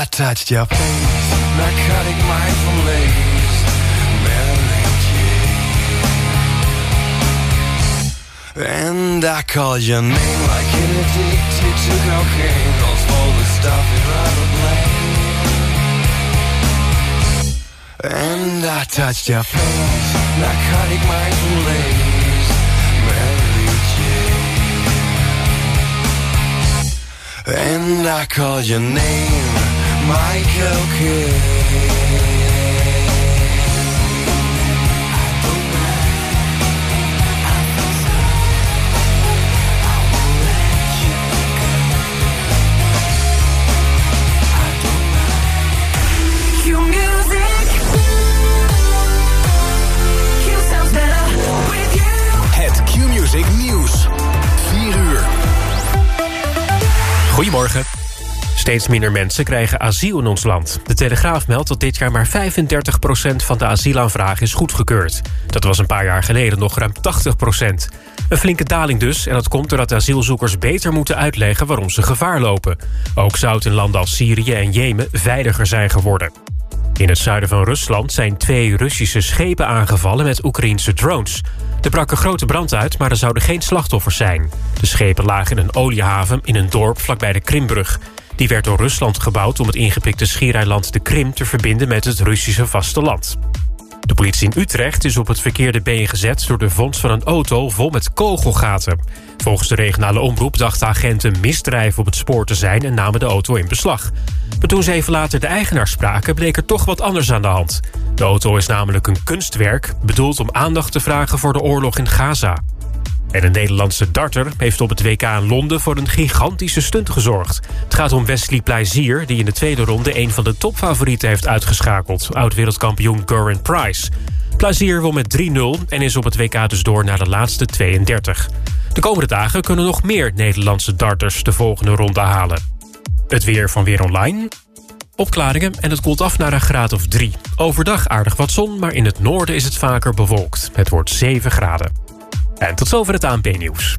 touched your face, narcotic mindful lace, Mary Jane. And I call your name like an addicted to cocaine, those all the stuff is rather blame. And I touched your face, narcotic mindful lace, Mary Jane. And I call your name, Michael Kidd. Nieuws. 4 uur. Goedemorgen. Steeds minder mensen krijgen asiel in ons land. De Telegraaf meldt dat dit jaar maar 35% van de asielaanvragen is goedgekeurd. Dat was een paar jaar geleden nog ruim 80%. Een flinke daling dus, en dat komt doordat asielzoekers beter moeten uitleggen waarom ze gevaar lopen. Ook zou het in landen als Syrië en Jemen veiliger zijn geworden. In het zuiden van Rusland zijn 2 Russische schepen aangevallen met Oekraïense drones. Er brak een grote brand uit, maar er zouden geen slachtoffers zijn. De schepen lagen in een oliehaven in een dorp vlakbij de Krimbrug. Die werd door Rusland gebouwd om het ingepikte schiereiland de Krim te verbinden met het Russische vasteland. De politie in Utrecht is op het verkeerde been gezet door de vondst van een auto vol met kogelgaten. Volgens de regionale omroep dachten agenten misdrijven op het spoor te zijn en namen de auto in beslag. Maar toen ze even later de eigenaar spraken, bleek er toch wat anders aan de hand. De auto is namelijk een kunstwerk, bedoeld om aandacht te vragen voor de oorlog in Gaza. En een Nederlandse darter heeft op het WK in Londen voor een gigantische stunt gezorgd. Het gaat om Wesley Plezier, die in de tweede ronde een van de topfavorieten heeft uitgeschakeld. Oud-wereldkampioen Gerwin Price. Plezier won met 3-0 en is op het WK dus door naar de laatste 32. De komende dagen kunnen nog meer Nederlandse darters de volgende ronde halen. Het weer van Weer Online. Opklaringen en het koelt af naar een graad of 3. Overdag aardig wat zon, maar in het noorden is het vaker bewolkt. Het wordt 7 graden. En tot zover het ANP-nieuws.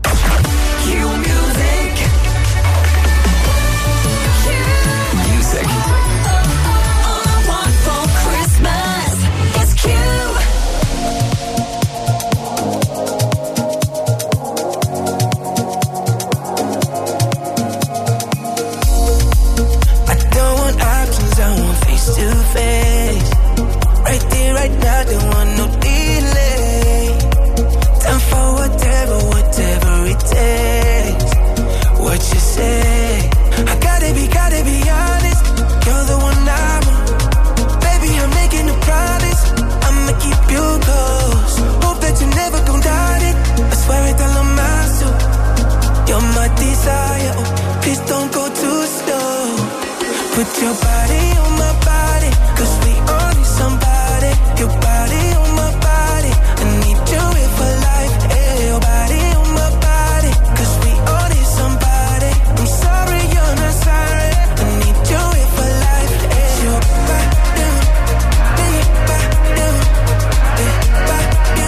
Put your body on my body, 'cause we all need somebody. Your body on my body, I need you here for life. Hey, your body on my body, 'cause we all need somebody. I'm sorry you're not sorry, I need you here for life. Hey, your body, your body, your body,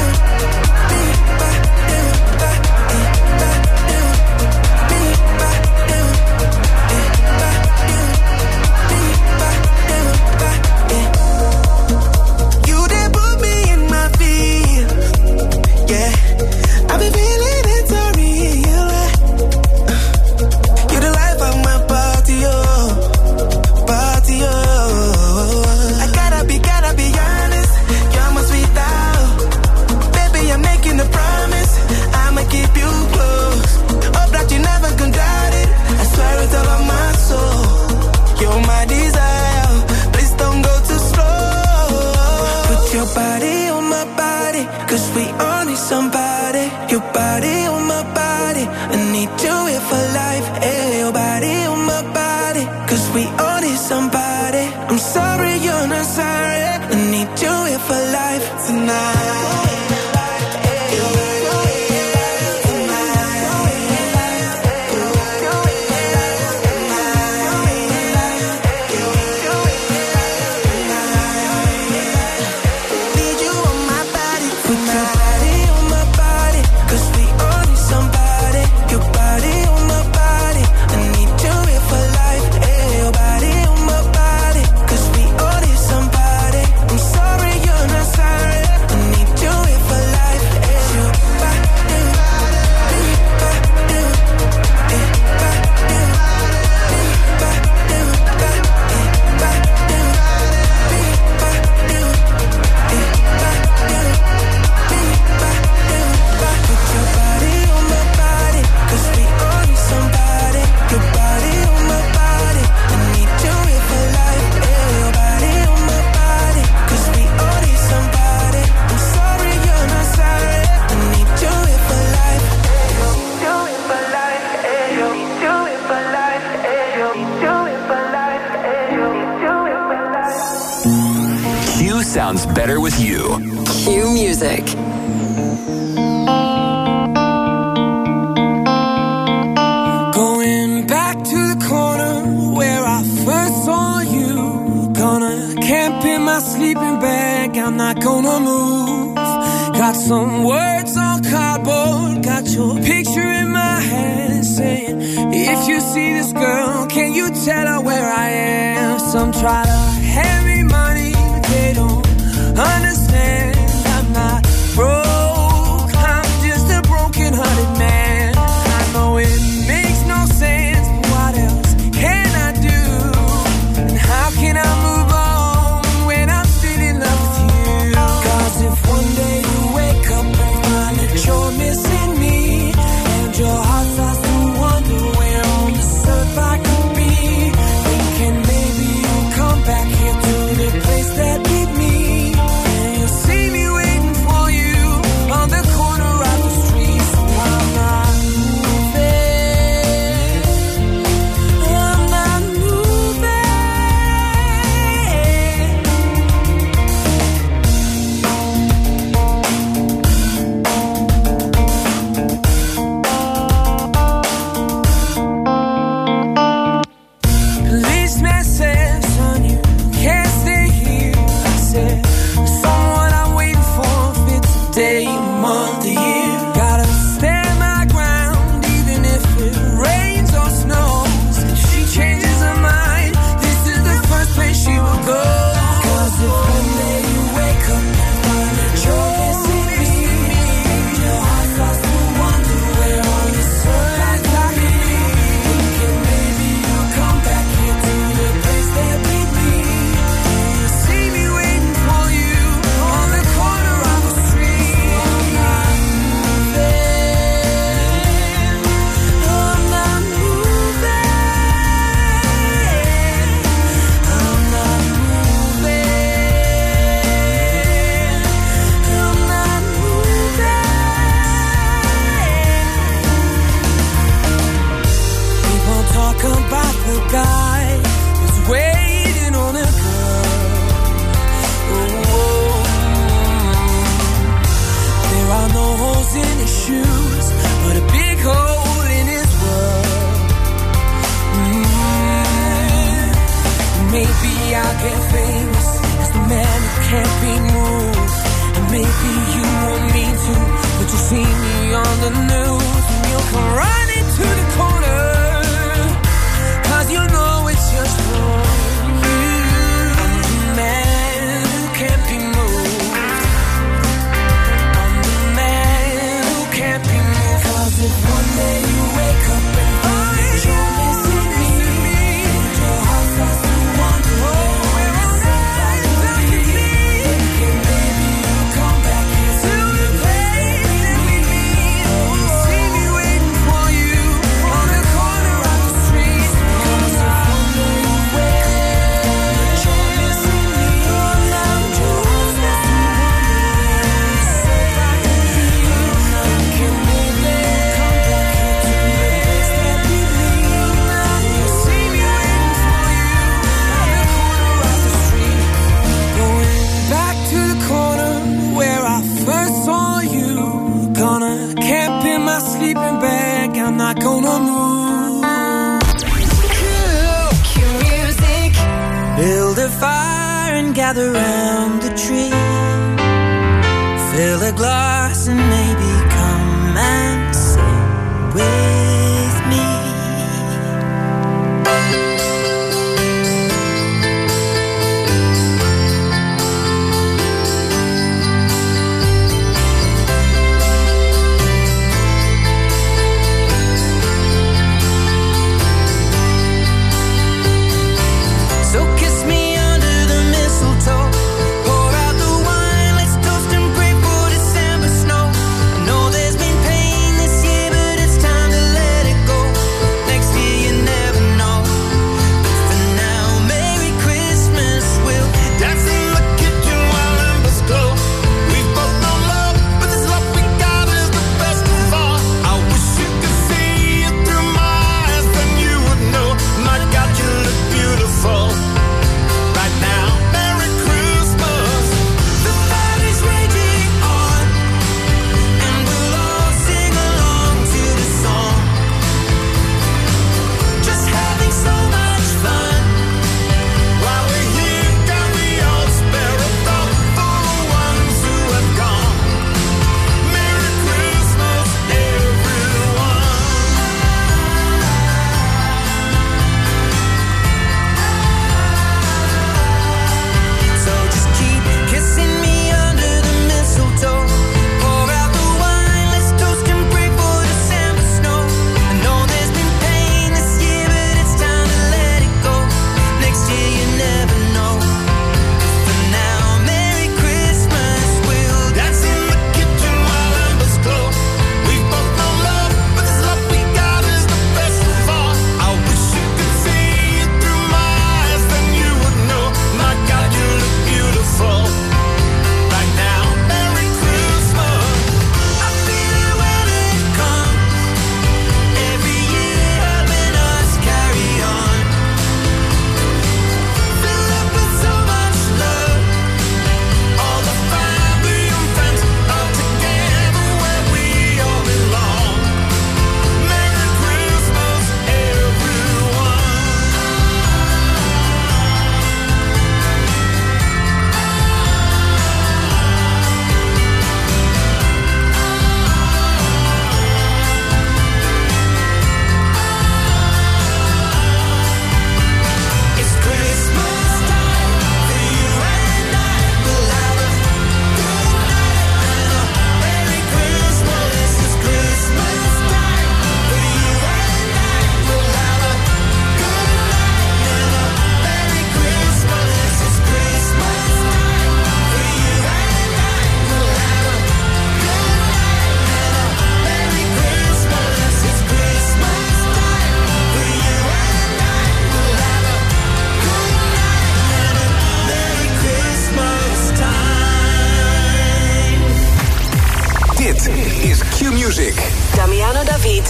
on my body. sounds better with you. Q Music. Going back to the corner where I first saw you. Gonna camp in my sleeping bag, I'm not gonna move. Got some words on cardboard, got your picture in my hand, saying, if you see this girl, can you tell her where I am? Some try to hand me money, but they don't understand. I'm not broke, I'm just a broken-hearted man. I know it makes no sense, but what else can I do? And how can I move on when I'm still in love with you? 'Cause if one day you wake up and find that you're missing me, and your heart starts to wonder where on this earth I could be, thinking maybe you'll come back here to the place that beat me, and you'll see me waiting for you on the corner of the street. So I'm not moving, I'm not moving. Policeman said, son, you can't stay here. I said, someone I'm waiting for, if it's a day, a month, a year. Gotta stand my ground, even if it rains or snows. If she changes her mind, this is the first place she will go. 'Cause if one day you wake up and find that you're missing me, and your heart starts to wonder where on this earth I could be, thinking maybe you'll come back here to the place that beat me, and you'll see me waiting for you on the corner of the street. I'm not moving, I'm not moving, I'm not moving, I'm not moving. People talk about the guy who's waiting on a girl. Oh, there are no holes in his shoes, but a big hole in his world. Maybe I'll get famous as the man who can't be moved, and maybe you want me to, but you see me on the news, and you'll come running to the corner, 'cause you know it's just for you. I'm the man who can't be moved, I'm the man who can't be moved. 'Cause if one day you wake up and find that you're missing me, and your heart starts to wonder where on earth I could be, thinking maybe you'll come back here to the place that we meet, and you'll see me waiting for you on the corner of the street. 'Cause if one day you wake up and you're missing me, and your heart starts to wonder where on earth I could be, thinking maybe you'll come back here to the place that we meet, and you'll see me waiting for you on the corner of the street. Going back to the corner where I first saw you. Gonna camp in my sleeping bag, I'm not gonna move. Q Music. Build a fire and gather round the tree. Fill a glass and maybe come and sing with me. So kiss me under the mistletoe, pour out the wine, let's toast and pray for December snow.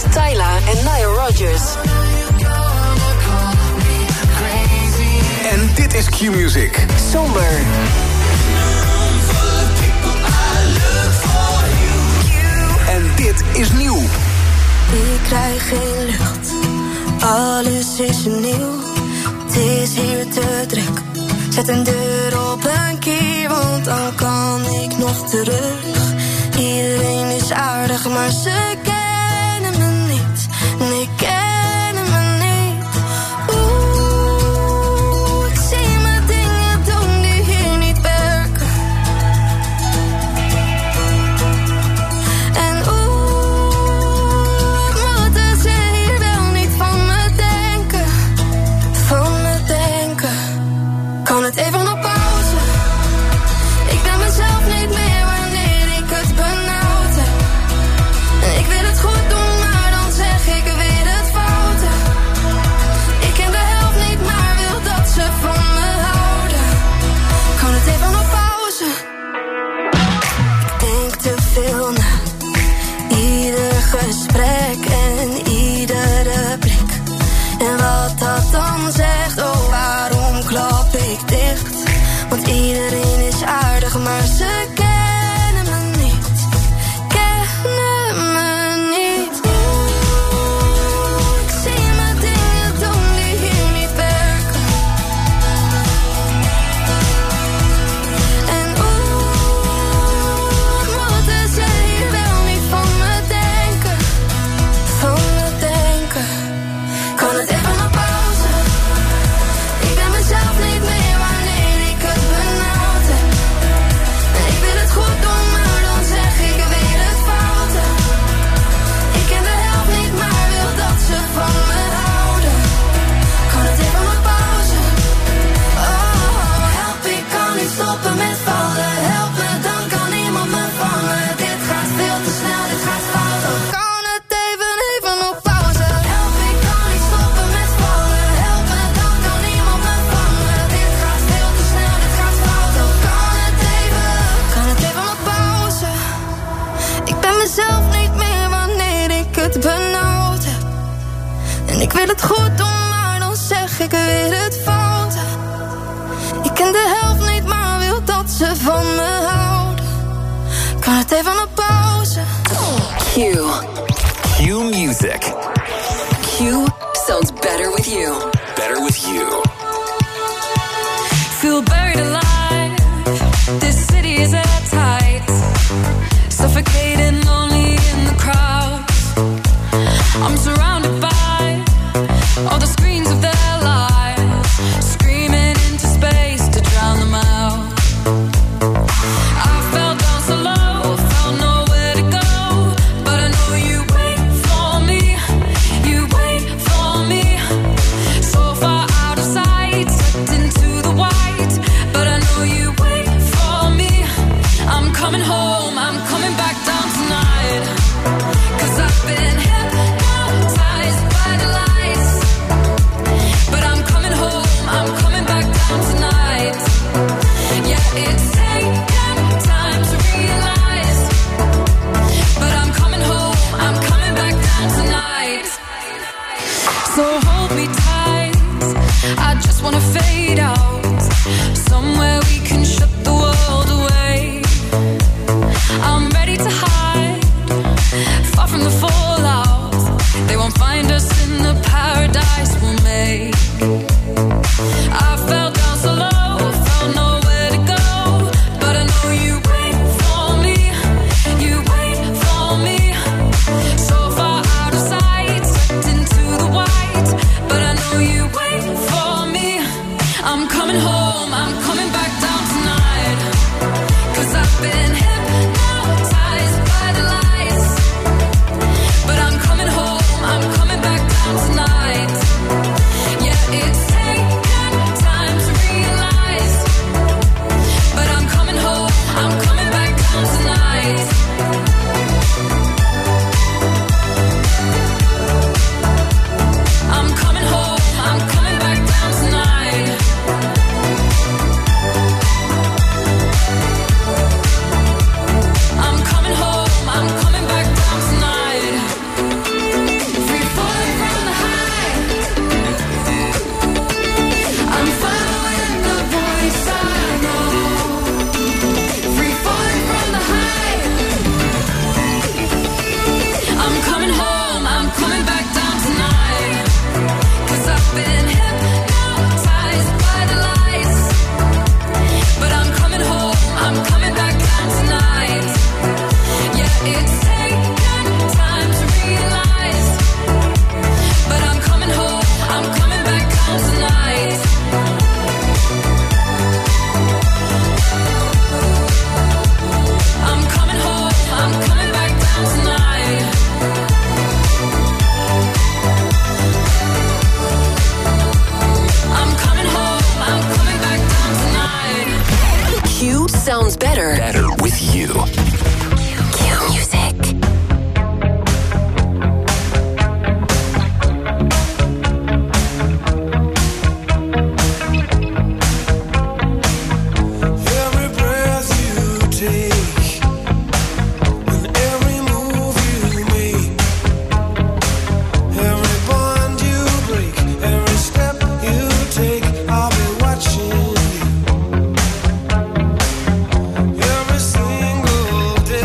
Tyla en Nile Rodgers. En dit is Q-Music. Somber. En dit is nieuw. Ik krijg geen lucht, alles is nieuw. Het is hier te druk, zet een deur op een kier, want dan kan ik nog terug. Iedereen is aardig, maar ze kennen me niet. Nee, kennen me niet. Oeh, ik zie me dingen doen die hier niet werken. En moeten ze hier wel niet van me denken. Van me denken. Kan het even op pauze? Ik ben mezelf niet meer wanneer ik het benauwd heb. En ik wil het goed doen, maar dan zeg ik weer het foute. Ik ken de helft niet, maar wil dat ze van me houden. Kan het even op pauze? Ik denk te veel na. Ieder gesprek en iedere blik. En wat dat dan zegt, oh waarom klap ik dicht? Want iedereen is aardig, maar ze kennen me niet. Kennen me niet. Oeh, ik zie me dingen doen die hier niet werken. En moeten ze hier wel niet van me denken. Van me denken. Kan het even op pauze? Ik ben mezelf niet meer wanneer ik het benauwd heb. En ik wil het goed doen, maar dan zeg ik weer het foute. Ik ken de helft niet, maar wil dat ze van me houden. Kan het even op pauze? Oh, help, ik kan niet stoppen met vallen. Help me, dan kan niemand me vangen. Dit gaat veel te snel, dit gaat fout. Oh, kan het even op pauze? Help, ik kan niet stoppen met vallen. Help me, dan kan niemand me vangen. Dit gaat veel te snel, dit gaat fout. Oh, kan het even op pauze? Ik ben mezelf niet meer wanneer ik het benauwd heb. En ik wil het goed doen, maar dan zeg ik weer het fout. Ik ken de helft niet, maar wil dat ze van me houden. Kan het even op pauze? Q. Q-Music. Q sounds better with you. Better with you. Feel buried alive. This city is airtight. Suffocating, lonely in the crowd. I'm surrounded by all the screens of their lives, screaming into space to drown them out. I fell down so low, found nowhere to go, but I know you wait for me. You wait for me. So far out of sight, sucked into the white, but I know you wait for me. I'm coming home, I'm coming back down tonight. 'Cause I've been hypnotized by the lights, but I'm coming home, I'm coming back down tonight. Yeah, it's taken time to realize, but I'm coming home, I'm coming back down tonight. So hold me tight, I just wanna fade out, somewhere we can shut the world away. I'm ready to hide, far from the fallout. They won't find us in the paradise we'll make. I fell down so low, found nowhere to go, but I know you wait for me. You wait for me. So far out of sight, sucked into the white, Q sounds better. Better with you. Q Music. Every breath you take and every move you make, every bond you break, every step you take, I'll be watching you. Every single day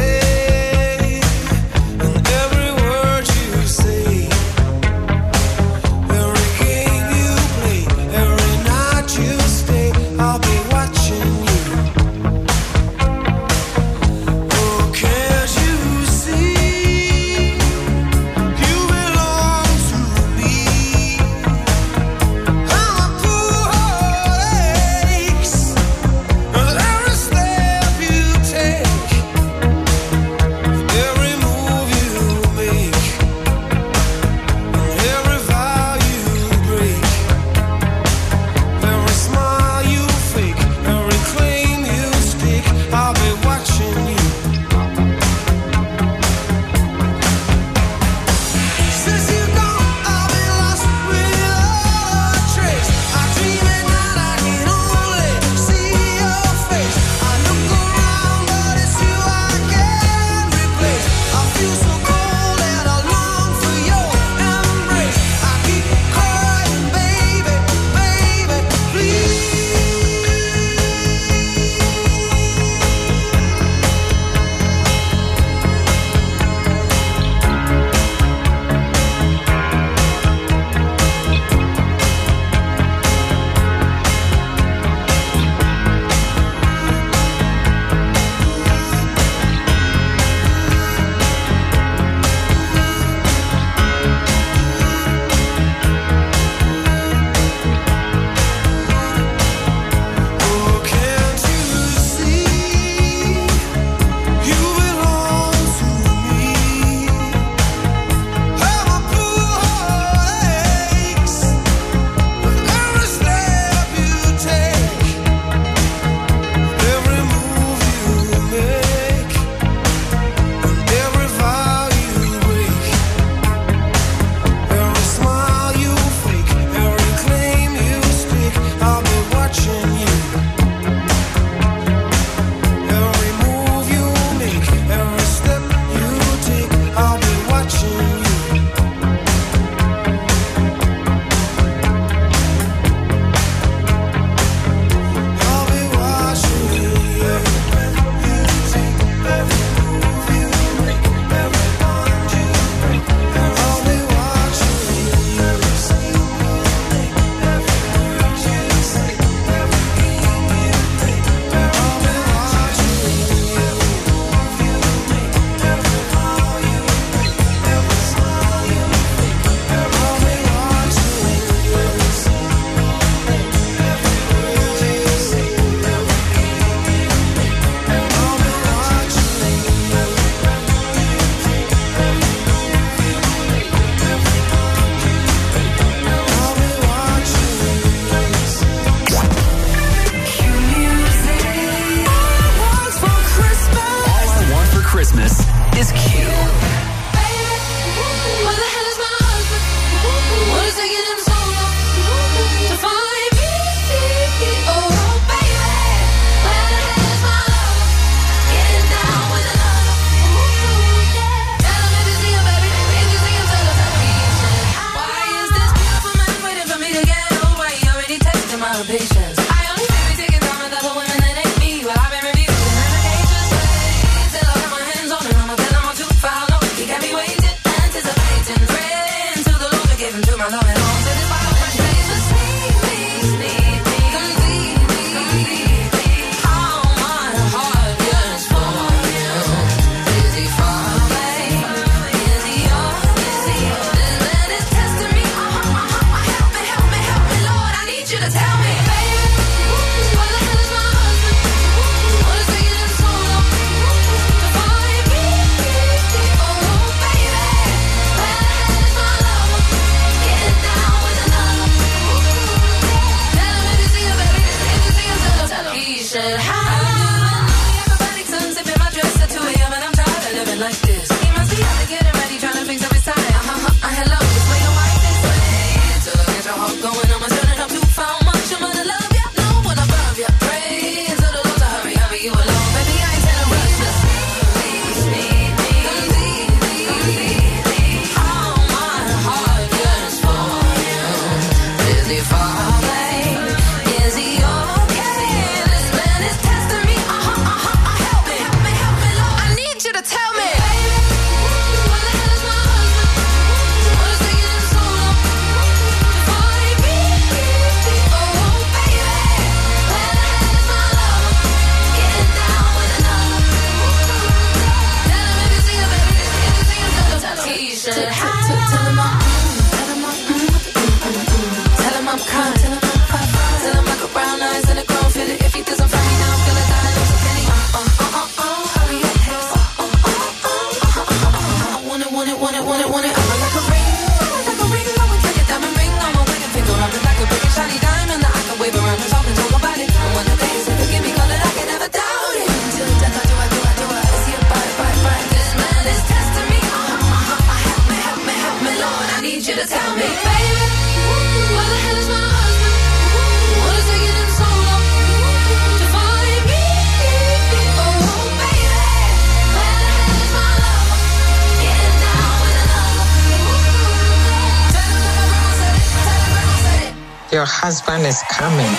to tell me, baby, where the hell is my husband? What is taking him so long to find me? Oh, baby, where the hell is my lover? Getting down with another. Tell him that my grandma said it. Tell him grandma said it. Your husband is coming.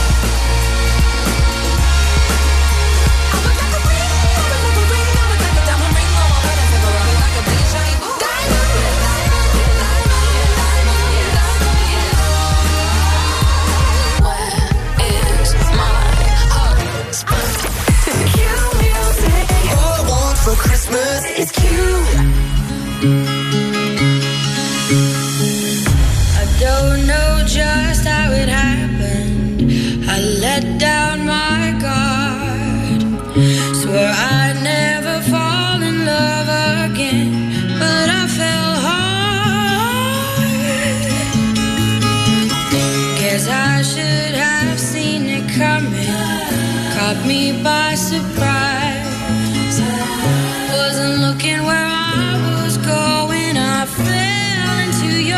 For Christmas, it's cute. I don't know just how it happened. I let down my guard. Swore I'd never fall in love again, but I fell hard. Guess I should have seen it coming. Caught me by surprise. Wasn't looking where I was going. I fell into your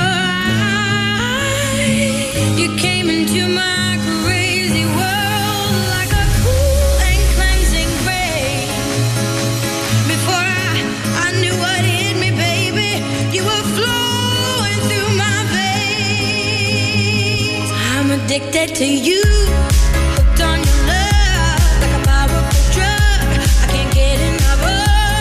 eyes. You came into my crazy world like a cool and cleansing rain. Before I knew what hit me, baby, you were flowing through my veins. I'm addicted to you, hooked on your love like a powerful drug. I can't get enough of.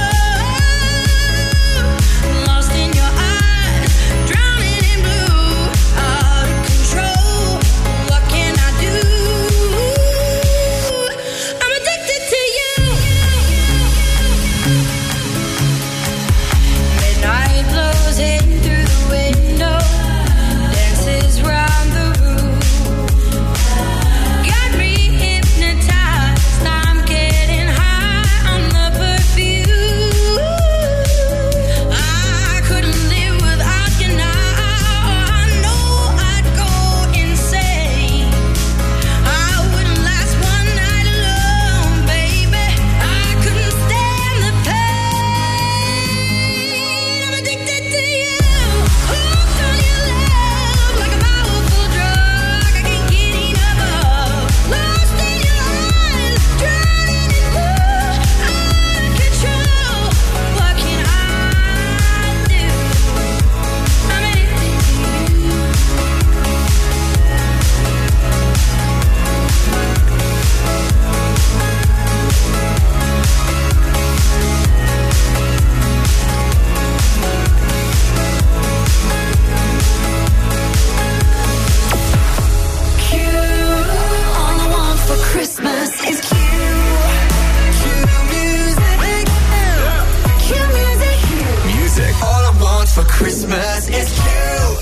Christmas is cute.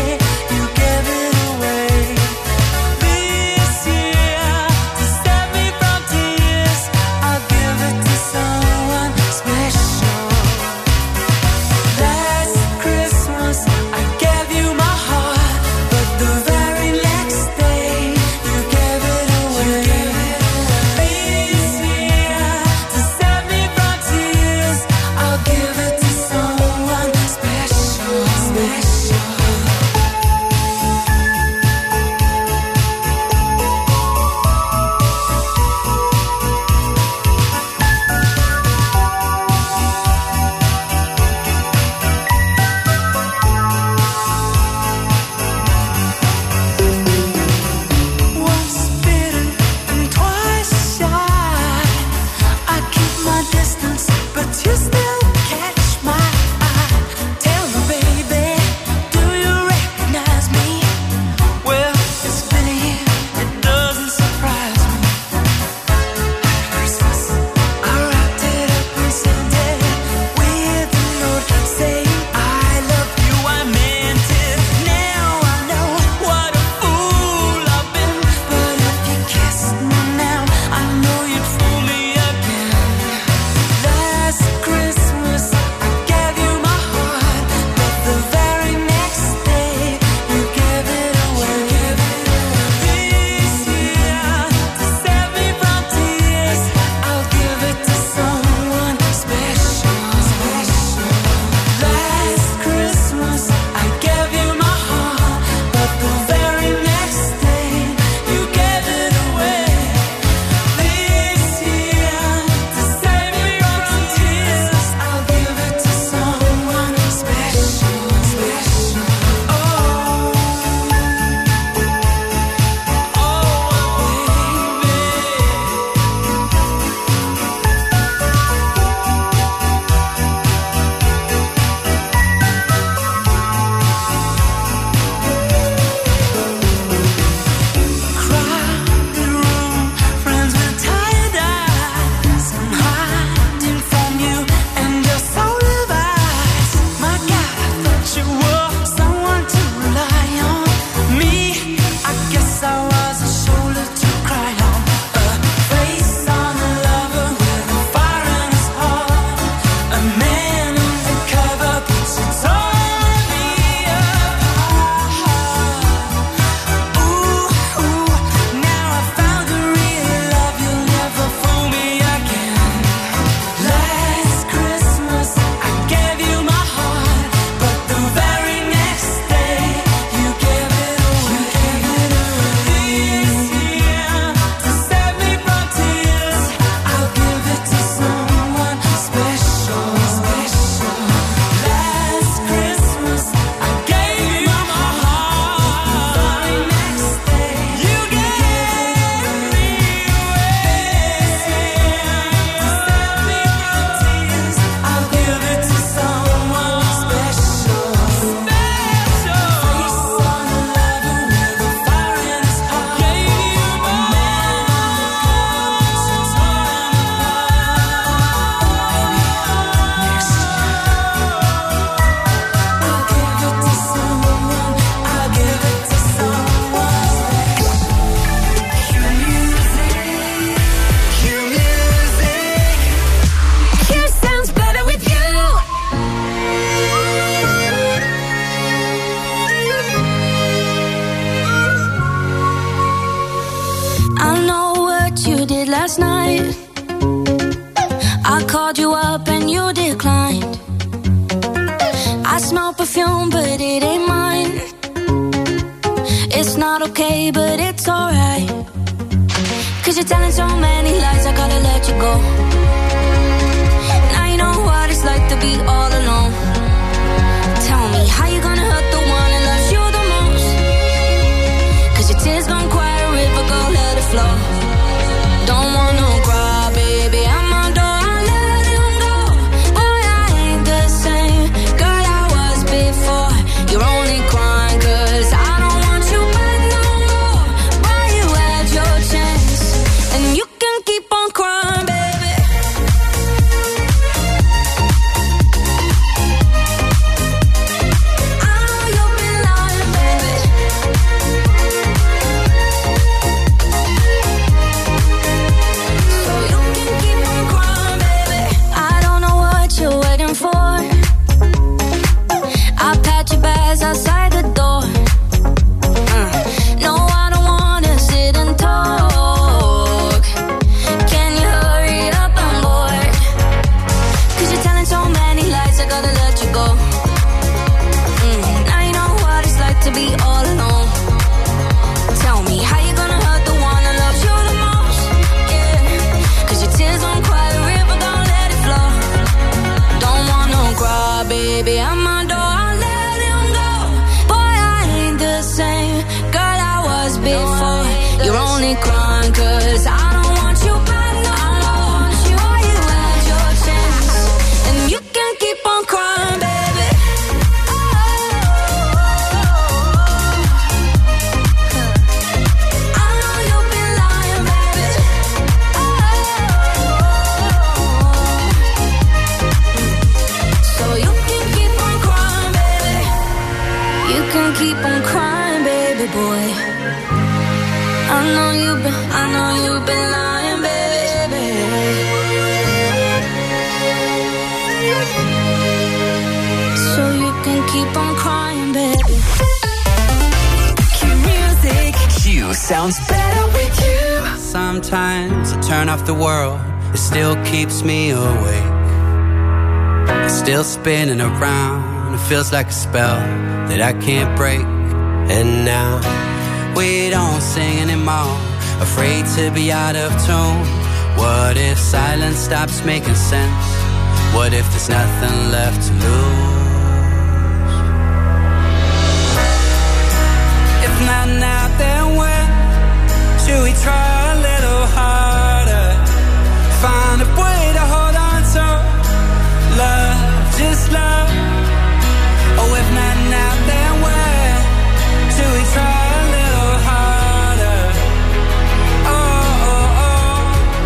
This year, to set me night. I called you up and you declined. I smell perfume, but it ain't mine. It's not okay, but it's alright. 'Cause you're telling so many lies, I gotta let you go. Now you know what it's like to be all alone. Tell me, how you gonna hurt the one that loves you the most? 'Cause your tears gon' quiet a river, go let it flow. Don't wanna cry, baby, I'm on door, I let him go. Boy, I ain't the same girl I was before. You're only crying 'cause I don't want you back no more. Boy, you had your chance, and you can keep on crying, baby. I know you've been lying, baby. So you can keep on crying, baby. I don't know what you're waiting for. I pat your bags outside the door. No, I don't wanna sit and talk. Can you hurry up, I'm bored. 'Cause you're telling so many lies, I gotta let you go. Now you know what it's like to be all alone. Tell me, how you gonna hurt the one that loves you the most? Yeah, 'cause your tears won't quiet a river, don't let it flow. Don't wanna cry, baby, I'm on door, I let him go. Boy, I ain't the same girl I was before. You're only crying 'cause I don't want you back no more. Boy, you had your chance, and you can keep on crying, baby. I know you've been lying, baby. So you can keep on crying, baby. You can keep on crying, baby boy. I know you've been lying, baby. So you can keep on crying, baby. Q Music. Q sounds better with you. Sometimes I turn off the world, it still keeps me awake. It's still spinning around, it feels like a spell that I can't break. And now we don't sing anymore, afraid to be out of tune. What if silence stops making sense? What if there's nothing left to lose? If not now, then when? Should we try a little harder? Find a way to hold on to love, just love. Oh, if not now, then when? Should we try a little harder? Oh, oh, oh.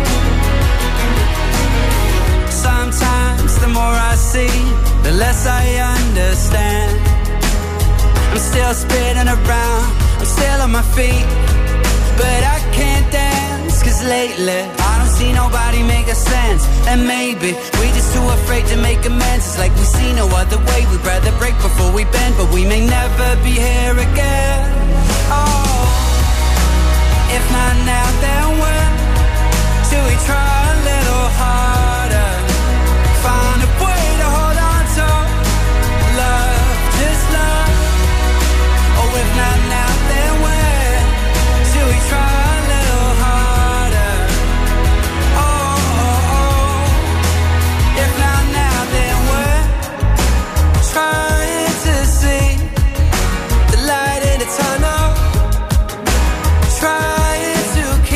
Sometimes the more I see, the less I understand. I'm still spinning around, I'm still on my feet, but I can't dance, 'cause lately I don't see nobody make a sense. And maybe we just too afraid to make amends. It's like we see no other way, we'd rather break before we bend, but we may never be here again. Oh, if not now, then when? Should we try a little harder? Find a way to hold on to love, just love. Oh, if not now, then when? Should we try a little harder? Oh, oh, oh. If not now, then when? Trying to see the light in the tunnel, trying to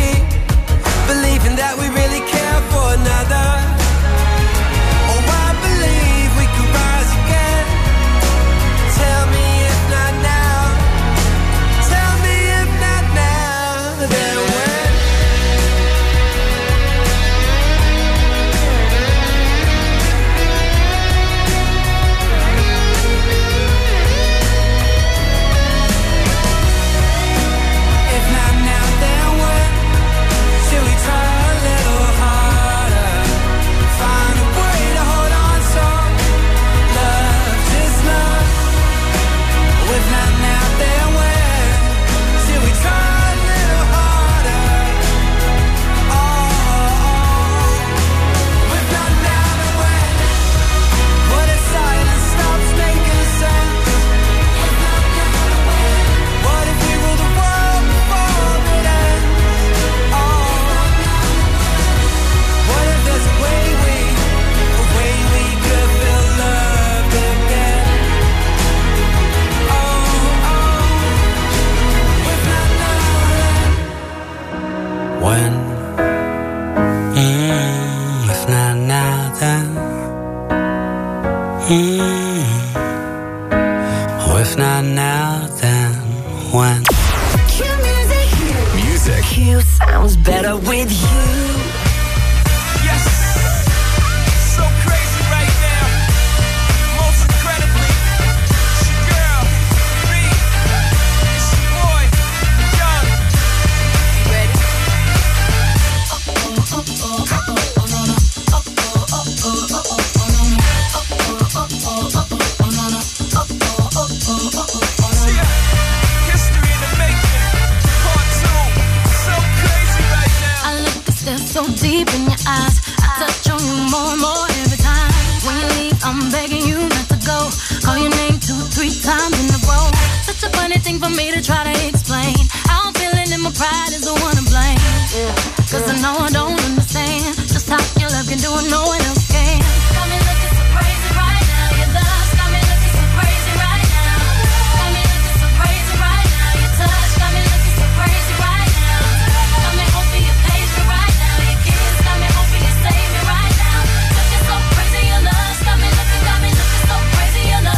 now, now than when. Q music. Q sounds better with you. Yes, so crazy right now. Most incredibly, it's your girl, me, it's your boy, Young. You ready? Yeah, history in the making, part 2, so crazy right now. I look to stare so deep in your eyes. I touch on you more and more every time. When you leave, I'm begging you not to go. Call your name 2-3 times in a row. Such a funny thing for me to try to explain. How I'm feeling and my pride is the one to blame. Cause I know I don't understand just how your love can do it, no one else can. Got me looking so crazy right now. Your love got me looking so crazy right now. Got me looking so crazy right now. Your touch got me looking so crazy right now. Got me hoping you page me right now. Your kiss got me hoping you save me right now. Looking so crazy, your love got me looking so crazy, your love.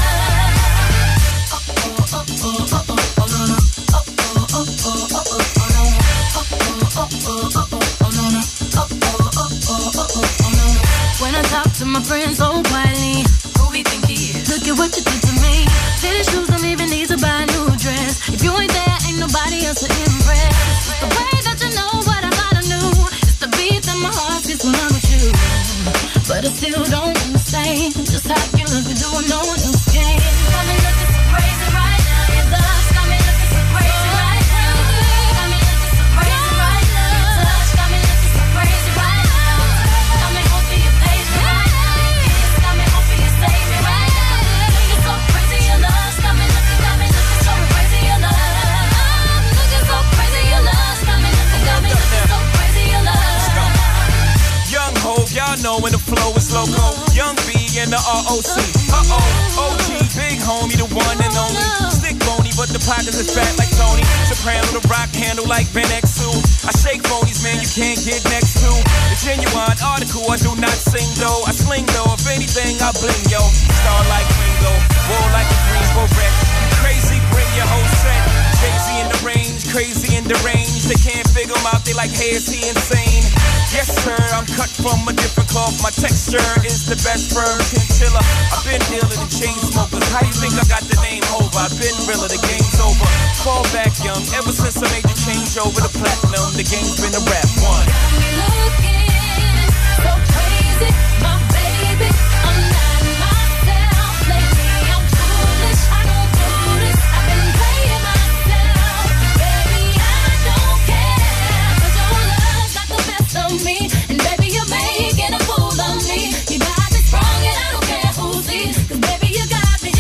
When I talk to my friends so quietly, who we think he is? Look at what you did to me. City shoes don't even need to buy a new dress. If you ain't there, ain't nobody else to impress. It's the way that you know what I thought I knew. It's the beat that my heart gets when I'm with you. But I still don't understand just how you look and do what no one else can. Got me looking so crazy right now. Your love got me looking so crazy right now. Got me looking so crazy right now. Your touch got me looking so crazy right now. Got me hoping you page me right now. Your kiss got me hoping you save me right now. Looking so crazy, your love got me looking so crazy, your love. Looking so crazy, your love got me looking so crazy, your love. Young Hov, y'all know when the flow is loco. Young B and the ROC. Uh-oh, OG, big homie, the one and only. Stick bony, but the pockets is fat like Tony. Soprano, the rock handle like Ben X2. I shake phonies, man, you can't get next to. The genuine article, I do not sing though. I sling though, if anything, I bling yo. Star like Ringo, war like a Greensboro wreck. Crazy, bring your whole set. Crazy in the range, crazy in the range. They can't figure him out, they like, hey, is he insane? Yes, sir, I'm cut from a different cloth. My texture is the best firm chinchilla. I've been dealing in chain smokers. How you think I got the name over? I've been realer, the game's over. Fall back young, ever since I made the change over to platinum. The game's been a rap one. Got me looking so crazy, my baby. I'm not myself lately. I'm foolish, I don't do this. I've been playing myself, baby. I don't care, 'cause your love got the best of me, and baby you're making a fool of me. You got me sprung, and I don't care who sees, 'cause baby you got me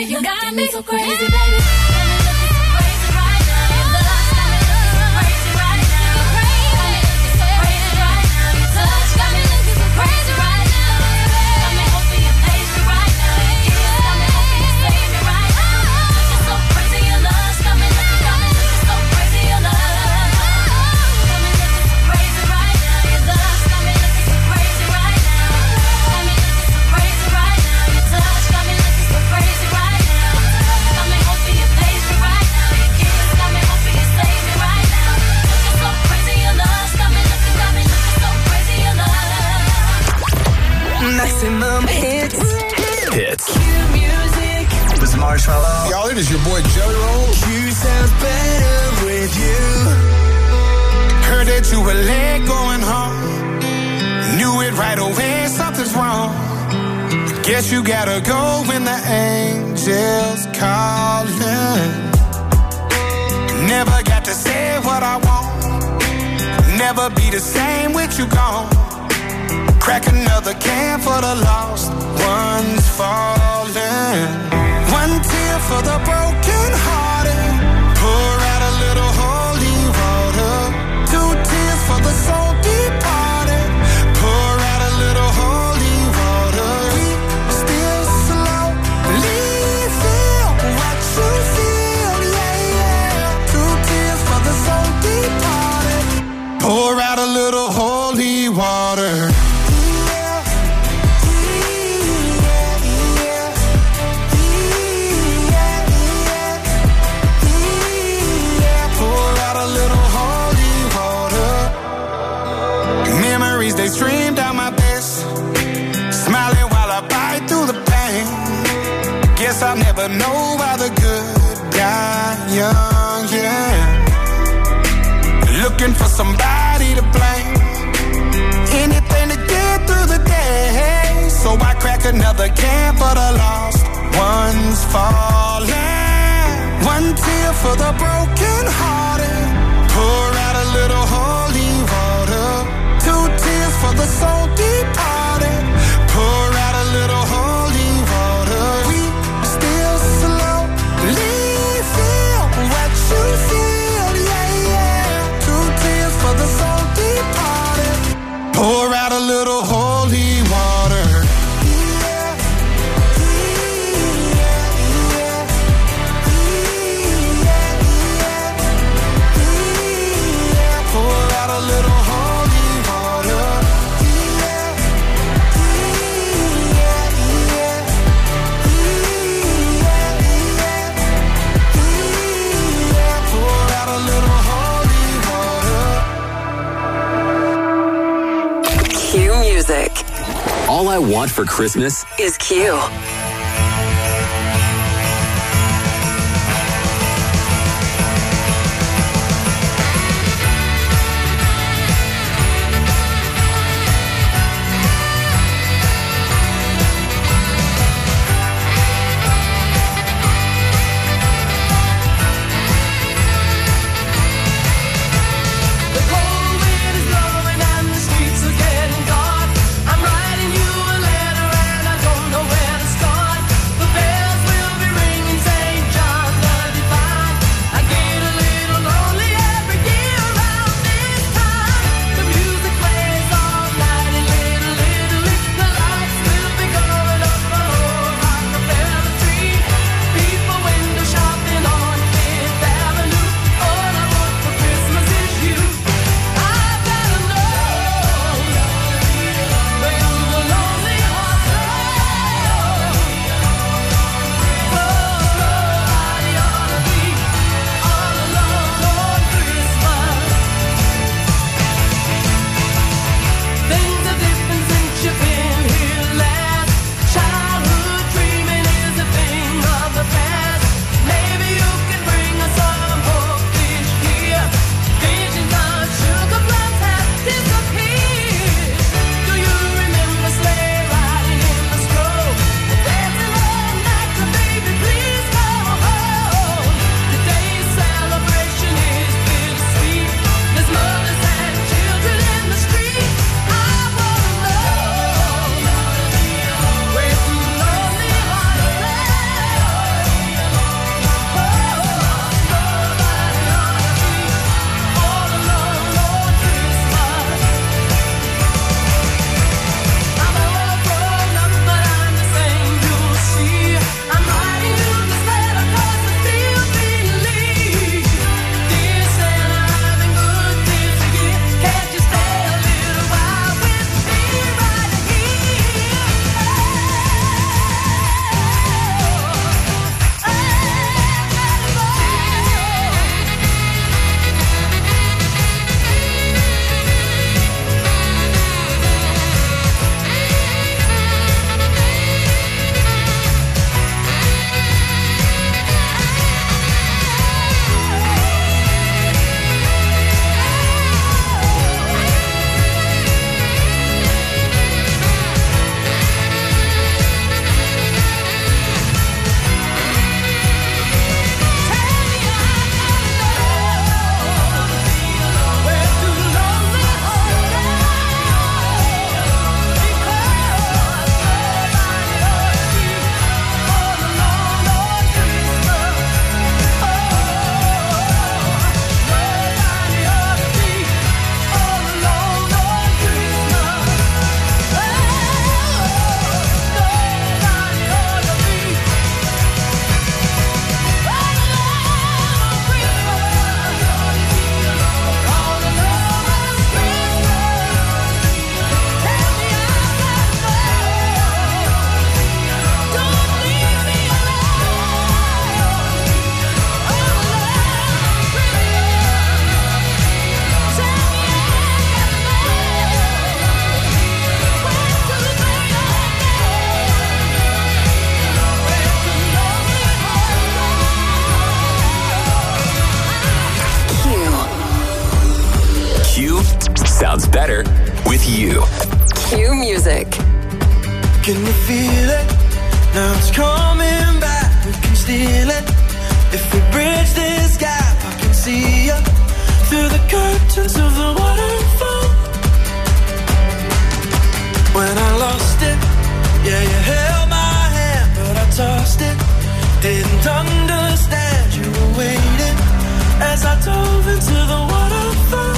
so crazy, baby. Maximum hits. Hits. Q music. This is Marshmallow. Y'all, it is your boy Joey Roll. Q sounds better with you. Heard that you were late going home. Knew it right away, something's wrong. Guess you gotta go when the angels calling. Never got to say what I want. Never be the same with you gone. Crack another can for the lost ones falling. One tear for the broken hearted. Pour out a little holy water. 2 tears for the soul departed. Pour out a little holy water. We still slowly feel what you feel, yeah, yeah. 2 tears for the soul departed. Pour out a little holy water. young, yeah. Looking for somebody to blame. Anything to get through the day. So I crack another can for the lost ones falling. One tear for the broken hearted. Pour out a little holy water. Two tears for the soul departed. Pour out a little holy water. We still slowly feel what you feel, yeah, yeah. Two tears for the soul departed. Pour out a little holy water. All I want for Christmas is Q. Start. sounds better with you. Q Music. Can you feel it? Now it's coming back. We can steal it. If we bridge this gap, I can see you through the curtains of the waterfall. When I lost it, yeah, you held my hand, but I tossed it. Didn't understand you were waiting as I dove into the waterfall.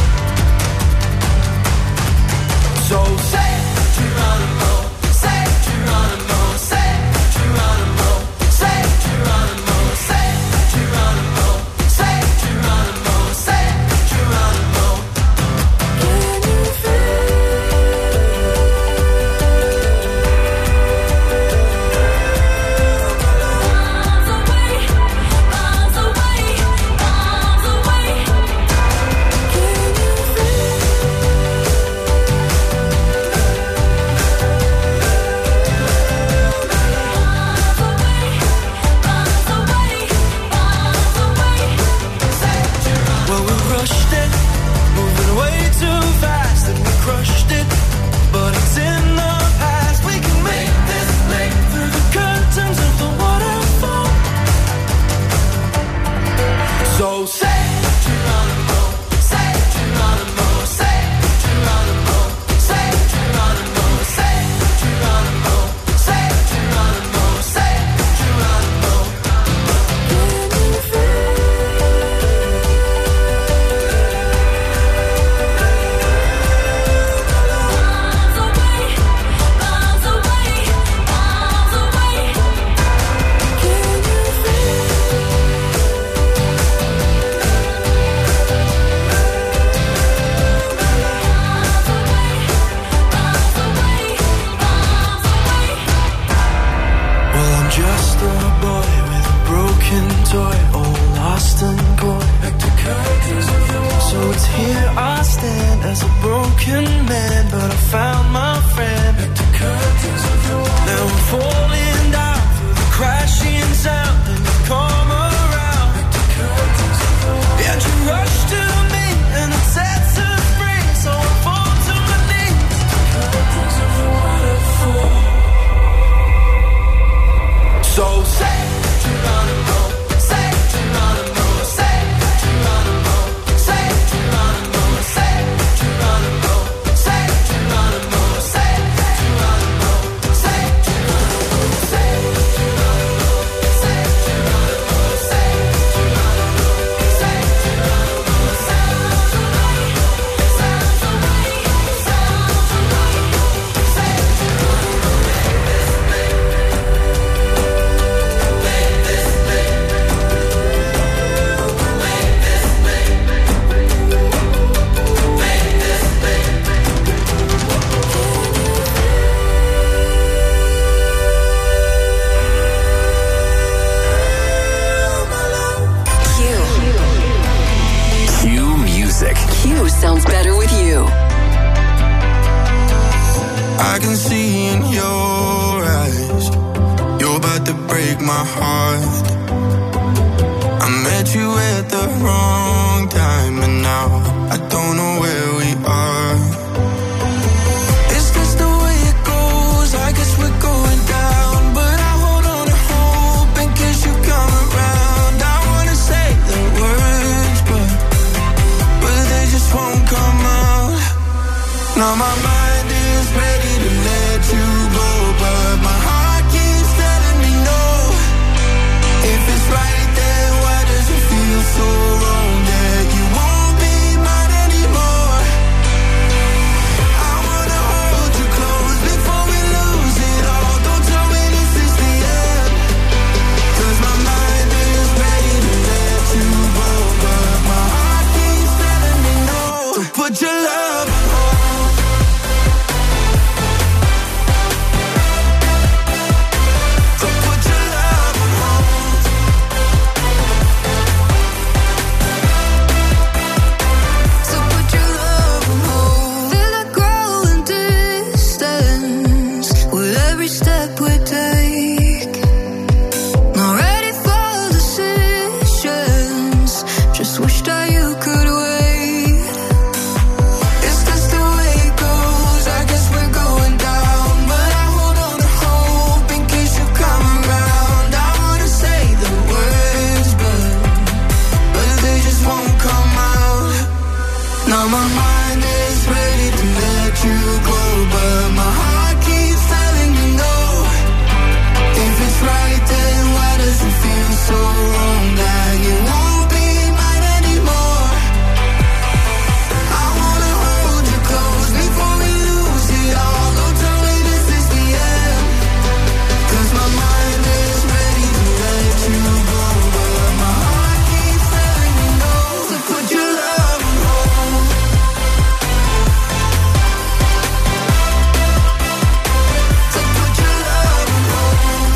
So say Geronimo, say Geronimo, say Geronimo, say Geronimo, say Geronimo, say Geronimo, say Geronimo. Can you feel? Miles away, miles away, miles away. Can you feel? Well, we rushed it, moving way too fast, and we crushed it. But it's in the past. We can make this leap through the curtains of the waterfall. So say Geronimo, say Geronimo, say Geronimo, say Geronimo, say Geronimo, say Geronimo, say Geronimo. Can you feel? Miles away, miles away, miles away. Can you feel? Well, I'm just a boy with a broken toy, all lost and coy. So it's here I stand as a broken man, but I found my friend. Now I'm falling down through the crashing sound, and you come around. And you rush to me, and it sets us free. So I fall to my knees. So say Geronimo, say Geronimo, say Geronimo, say Geronimo, say Geronimo, say Geronimo, say Geronimo, say Geronimo, say Geronimo, say Geronimo, say Geronimo, say Geronimo, sounds away, sounds away, sounds away, say Geronimo. Q Music. Q sounds better with you. I can see in your eyes, you're about to break my heart. I met you at the wrong time, and now I don't know where we are. Is this the way it goes? I guess we're going down, but I hold on to hope in case you come around. I wanna say the words, but they just won't come out. Now my mind is ready to let you go, but my heart keeps telling me no. my mind is ready to let you go, but my heart keeps telling me no. If it's right, then why does it feel so wrong that you won't be mine anymore? I wanna hold you close before we lose it all. Don't tell me this is the end, 'cause my mind is ready to let you go, but my heart keeps telling me no. So put your love on hold. So put your love on hold.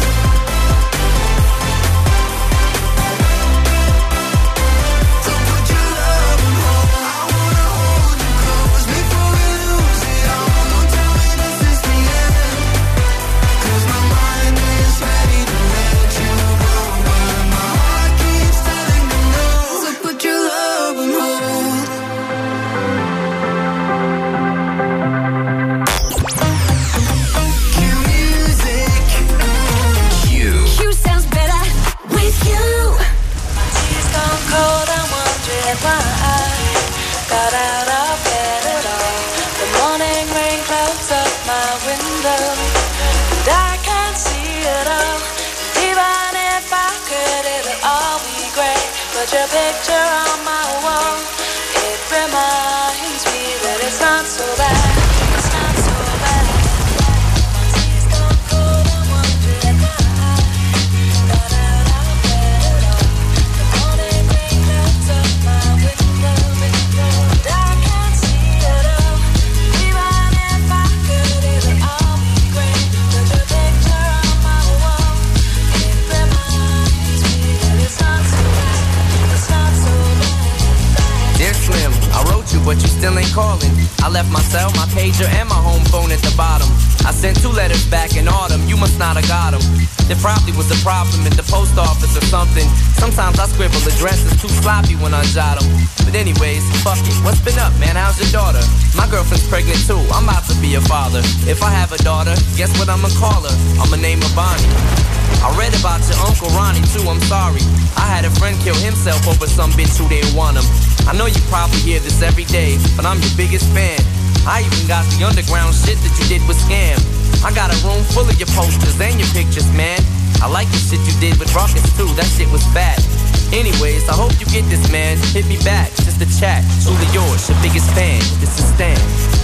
So put your love on hold. I wanna hold you close before we lose it all. Don't tell me this is the end, 'cause my mind is ready to let you go, but my heart keeps telling me no. So put your love on hold. Cue music. Q sounds better with you. She's gone cold, I'm wondering why I got out of bed at all. The morning rain clouds up my window, and I can't see it all. Even if I could, it'll all be great. But your picture on my wall, it reminds me that it's not so bad. It's not so bad. She's gone cold, I'm wondering why I got out of bed at all. The morning rain clouds up my window, and I can't see it all. Even if I could, it'll all be great. But your picture on my wall, it reminds me that it's not so bad. It's not so bad. Dear Slim, I wrote you, but you still ain't calling. I left my cell, my pager, and my home phone at the bottom. I sent 2 letters back in autumn, you must not have got them. There probably was a problem at the post office or something. Sometimes I scribble addresses too sloppy when I jot them. But anyways, fuck it, what's been up, man? How's your daughter? My girlfriend's pregnant too, I'm about to be a father. If I have a daughter, guess what I'ma call her? I'ma name her Bonnie. I read about your Uncle Ronnie too, I'm sorry. I had a friend kill himself over some bitch who didn't want him. I know you probably hear this every day, but I'm your biggest fan. I even got the underground shit that you did with Scam. I got a room full of your posters and your pictures, man. I like the shit you did with Rockets too, that shit was bad. Anyways, I hope you get this, man. Hit me back, just a chat. Truly yours, your biggest fan. This is Stan.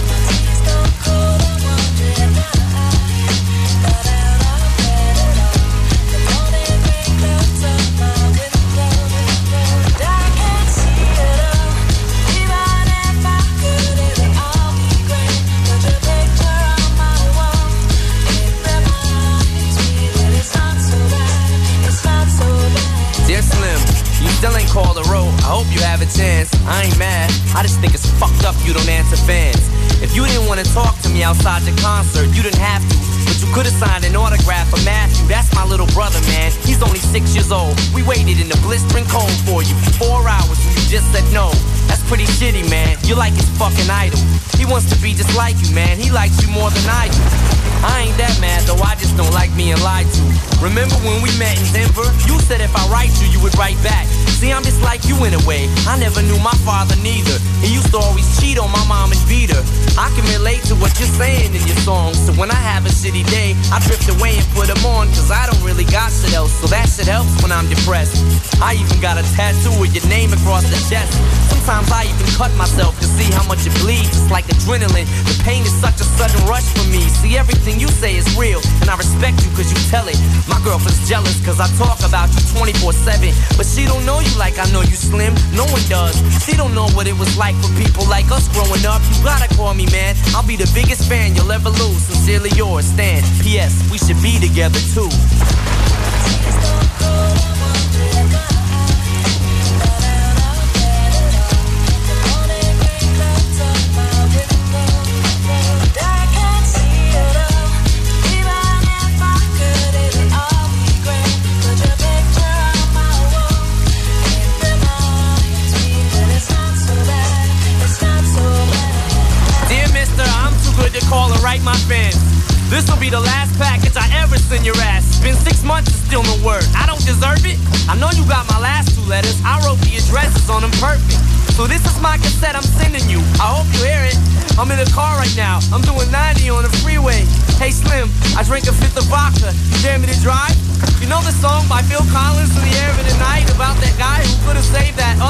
Dear Slim, you still ain't called a road. I hope you have a chance. I ain't mad. I just think it's fucked up you don't answer fans. If you didn't want to talk to me outside the concert, you didn't have to. But you could have signed an autograph for Matthew. That's my little brother, man. He's only 6 years old. We waited in the blistering cold for you for 4 hours and you just said no. That's pretty shitty, man. You're like his fucking idol. He wants to be just like you, man. He likes you more than I do. I ain't that mad, though I just don't like being lied to. Remember when we met in Denver? You said if I write you, you would write back. See, I'm just like you in a way. I never knew my father neither. He used to always cheat on my mom and beat her. I can relate to what you're saying in your songs. So when I have a shitty day, I drift away and put them on. Cause I don't really got shit else. So that shit helps when I'm depressed. I even got a tattoo with your name across the chest. Sometimes I even cut myself to see how much it bleeds. It's like adrenaline. The pain is such a sudden rush for me. See, everything you say is real, and I respect you cause you tell it. My girlfriend's jealous cause I talk about you 24/7. But she don't know you like I know you, Slim. No one does. She don't know what it was like for people like us growing up. You gotta call me, man. I'll be the biggest fan you'll ever lose. Sincerely yours, Stan. P.S. We should be together too. To call and write my fans. This'll be the last package I ever send your ass. It's been 6 months and still no word. I don't deserve it. I know you got my last 2 letters. I wrote the addresses on them perfect. So this is my cassette I'm sending you. I hope you hear it. I'm in the car right now. I'm doing 90 on the freeway. Hey Slim, I drank a fifth of vodka. You dare me to drive? You know the song by Phil Collins, In the Air of the Night, about that guy who could have saved that